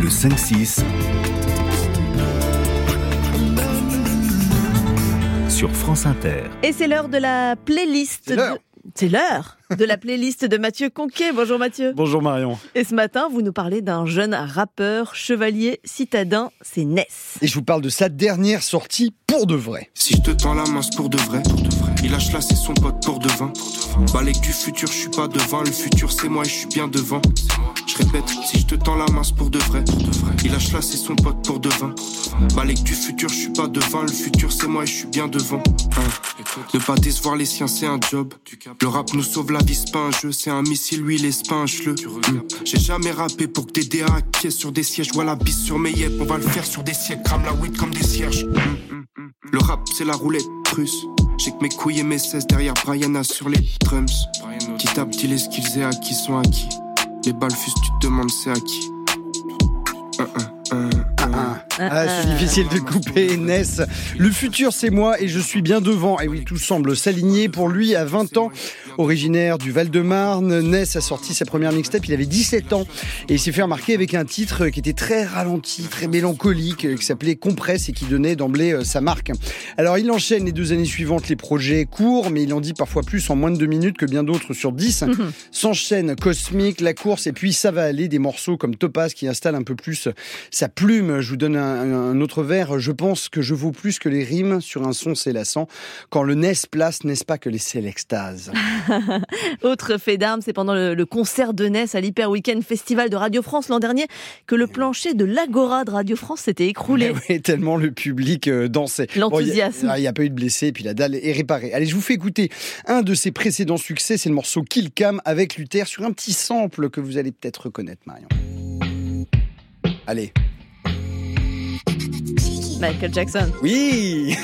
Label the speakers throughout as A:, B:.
A: Le 5-6 sur France Inter.
B: Et c'est l'heure de la playlist. C'est l'heure de la playlist de Mathieu Conquet. Bonjour Mathieu.
C: Bonjour Marion.
B: Et ce matin, vous nous parlez d'un jeune rappeur chevalier citadin, c'est Ness.
C: Et je vous parle de sa dernière sortie pour de vrai.
D: Si je te tends la main, c'est pour de vrai. Il lâche là, c'est son pote pour devin. Balèque du futur, je suis pas devin. Le futur, c'est moi et je suis bien devant. Je répète, si je te tends la main, c'est pour de vrai. Il lâche là, c'est son pote pour devin. Balèque du futur, je suis pas devin. Le futur, c'est moi et je suis bien devant. Ne pas décevoir les siens, c'est un job. Le rap nous sauve la vie, c'est pas un jeu. C'est un missile, lui, il est pas un chleu. J'ai jamais rappé pour que des DA acquiescent sur des sièges. Vois la bise sur mes yep, on va le faire sur des siècles. Crame la weed comme des cierges. Le rap, c'est la roulette russe. J'ai que mes couilles et mes 16 derrière Brianna sur les drums. Petit à petit, les skills et acquis sont acquis. Les balles fusent, tu te demandes c'est à qui.
C: C'est difficile de couper Ness. Le futur c'est moi et je suis bien devant. Et oui, tout semble s'aligner pour lui à 20 ans. Originaire du Val-de-Marne, Ness a sorti sa première mixtape, il avait 17 ans. Et il s'est fait remarquer avec un titre qui était très ralenti, très mélancolique, qui s'appelait Compresse et qui donnait d'emblée sa marque. Alors il enchaîne les 2 années suivantes les projets courts, mais il en dit parfois plus en moins de 2 minutes que bien d'autres sur 10. S'enchaîne Cosmique, La Course et puis Ça va aller, des morceaux comme Topaz qui installe un peu plus sa plume. Je vous donne un autre vers. Je pense que je vaux plus que les rimes sur un son c'est lassant. Quand le Ness place, n'est-ce pas que laisser l'extase?
B: Autre fait d'armes, c'est pendant le concert de Ness à l'Hyper Weekend Festival de Radio France l'an dernier que le plancher de l'Agora de Radio France s'était écroulé.
C: Oui, tellement le public dansait.
B: L'enthousiasme.
C: Il n'y a pas eu de blessés, et puis la dalle est réparée. Allez, je vous fais écouter un de ses précédents succès, c'est le morceau Kill Cam avec Luther sur un petit sample que vous allez peut-être reconnaître, Marion. Allez.
B: Michael Jackson.
C: Oui.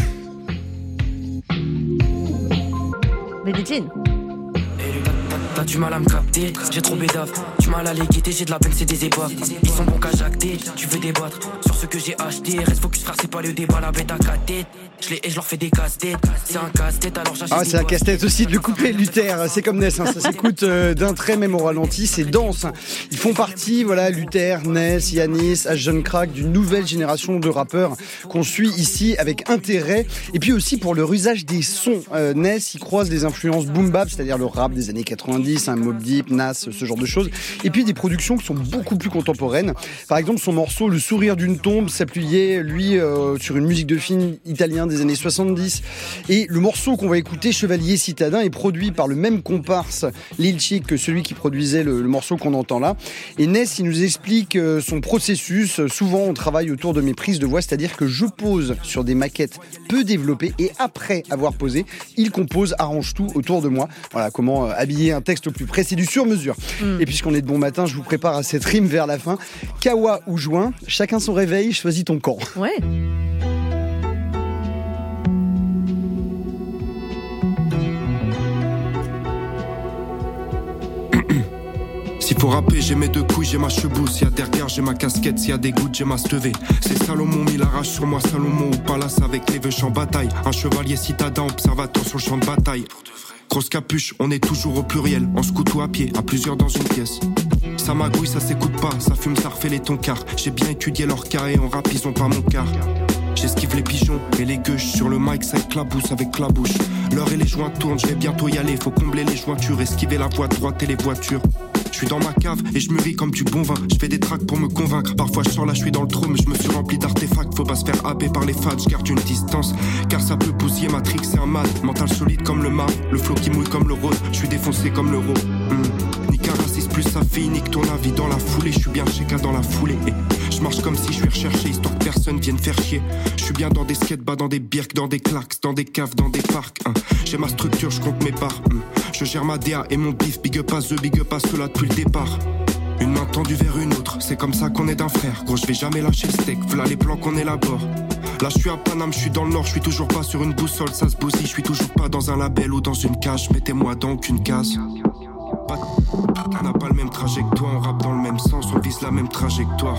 B: Billie Jean.
E: T'as du mal à me capter, j'ai trop bédave. Du mal à les guetter, j'ai de la peine, c'est des épaves. Ils sont bons qu'à jacter, tu veux débattre sur ce que j'ai acheté. Reste focus frère, c'est pas le débat, la bête à 4 têtes. Je leur fais des casse-têtes, c'est un casse-tête alors j'achète.
C: Ah, c'est un casse-tête aussi de le couper, Luther. C'est comme Ness, ça s'écoute d'un trait même au ralenti, c'est dense. Ils font partie, voilà, Luther, Ness, Yanis, Ashton Crack, d'une nouvelle génération de rappeurs qu'on suit ici avec intérêt. Et puis aussi pour leur usage des sons. Ness, il croise des influences boom-bap, c'est-à-dire le rap des années 90, Mobb Deep, Nas, ce genre de choses. Et puis des productions qui sont beaucoup plus contemporaines. Par exemple, son morceau Le sourire d'une tombe s'appuyait, lui, sur une musique de film italien des années 70. Et le morceau qu'on va écouter, Chevalier citadin, est produit par le même comparse Lil Chick que celui qui produisait le morceau qu'on entend là. Et Ness, il nous explique son processus. Souvent, on travaille autour de mes prises de voix, c'est-à-dire que je pose sur des maquettes peu développées et après avoir posé, il compose, arrange tout autour de moi. Voilà comment habiller un texte au plus près, c'est du sur-mesure. Et puisqu'on est de bon matin, je vous prépare à cette rime vers la fin. Kawa ou joint, chacun son réveil, choisis ton camp.
B: Ouais.
D: S'il faut rapper, j'ai mes 2 couilles, j'ai ma chebousse. S'il y a des regards, j'ai ma casquette. S'il y a des gouttes, j'ai ma stevée. C'est Salomon, mis la rage sur moi. Salomon ou Palace avec les vœux en bataille. Un chevalier citadin, observateur sur le champ de bataille. Grosse capuche, on est toujours au pluriel. En scout ou à pied, à plusieurs dans une pièce. Ça magouille, ça s'écoute pas. Ça fume, ça refait les toncards. J'ai bien étudié leur cas et en rap, ils ont pas mon quart. J'esquive les pigeons et les gueuches. Sur le mic, ça éclabousse avec la bouche. L'heure et les joints tournent, je vais bientôt y aller. Faut combler les jointures, esquiver la voie droite et les voitures. Je suis dans ma cave et je mûris comme du bon vin. Je fais des tracks pour me convaincre. Parfois je sors là, je suis dans le trou, mais je me suis rempli d'artefacts. Faut pas se faire happer par les fans, je garde une distance. Car ça peut bousiller Matrix, c'est un mal. Mental solide comme le marbre, le flow qui mouille comme le rose. Je suis défoncé comme l'euro. Nique un raciste plus sa fille, nique ton avis dans la foulée. Je suis bien chez dans la foulée. Et je marche comme si je suis recherché, histoire que personne vienne faire chier. Je suis bien dans des skates-bas, dans des birks, dans des claques, dans des caves, dans des parcs. J'ai ma structure, je compte mes parts. Je gère ma DA et mon bif, big up à eux, big up à ceux-là depuis le départ. Une main tendue vers une autre, c'est comme ça qu'on est d'un frère. Gros, je vais jamais lâcher le steak, voilà les plans qu'on élabore. Là je suis à Paname, je suis dans le nord, je suis toujours pas sur une boussole, ça se bousille, je suis toujours pas dans un label ou dans une cage, mettez-moi dans qu'une case. On n'a pas le même trajet que toi, on rappe dans le même sens, on vise la même trajectoire.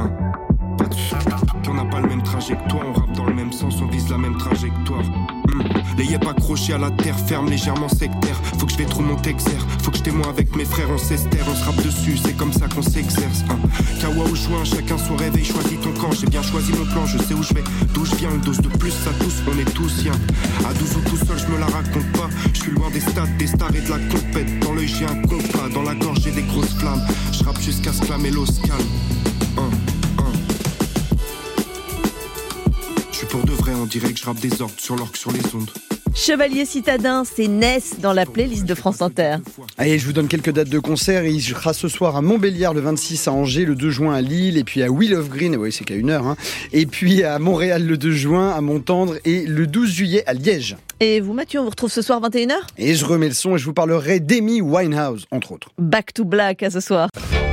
D: On n'a pas le même trajet que toi, on rappe dans le même sens, on vise la même trajectoire. Les yep accrochés à la terre ferme, légèrement sectaire. Faut que je vais trop mon texer, faut que je témoigne avec mes frères, on s'estère, on se rappe dessus, c'est comme ça qu'on s'exerce. Kawa ou joint, chacun son réveil, choisis ton camp. J'ai bien choisi mon plan, je sais où je vais, d'où je viens. Une dose de plus, ça tous, on est tous siens. À 12 ou tout seul, je me la raconte pas. Je suis loin des stades, des stars et de la compète. Dans l'œil j'ai un compas, dans la gorge j'ai des grosses flammes. Je rappe jusqu'à ce que la mélo se calme. Je suis pour de vrai, on dirait que je rappe des ordres sur l'orque sur les ondes.
B: Chevalier citadin, c'est Ness dans la playlist de France Inter.
C: Allez, je vous donne quelques dates de concert. Il sera ce soir à Montbéliard le 26, à Angers le 2 juin à Lille, et puis à Wheel of Green, oui c'est qu'à 1 heure, hein. Et puis à Montréal le 2 juin, à Montendre, et le 12 juillet à Liège.
B: Et vous Mathieu, on vous retrouve ce soir 21h ?
C: Et je remets le son et je vous parlerai d'Amy Winehouse, entre autres.
B: Back to Black à ce soir.